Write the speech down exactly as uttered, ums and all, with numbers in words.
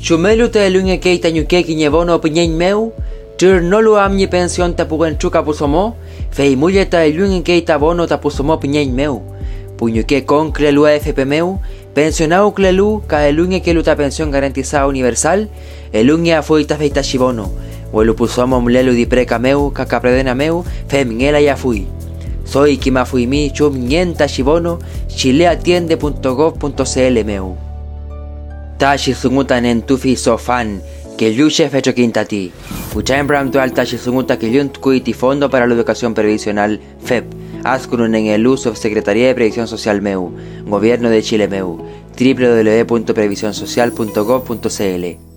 Chumelu te lunge keita nyuke kinyebono pinyen meu, tur no lu amni pension tapugen chuka pusomo, fei mulleta lunge keita bono tapusomo pinyen meu. Puñuke con clelu F P meu, pensionau clelu ka elunge que luta pensión garantizada universal, elunge afuita feita shibono, o el pusomo mlelu di preca meu, kakapredena meu, femingela ya fui. Soy Kima Fuimi Chum Nienta Shibono, chileatiende punto gov punto cl meu. Tashi sunguta nentufi sofan, que luche fecho quintati. Uchaimbram dual tashi sunguta que yunt kuiti Fondo para la Educación Previsional F E P. Askunun en el uso Secretaría de Previsión Social meu, Gobierno de Chile meu, w w w punto previsión social punto gov punto cl.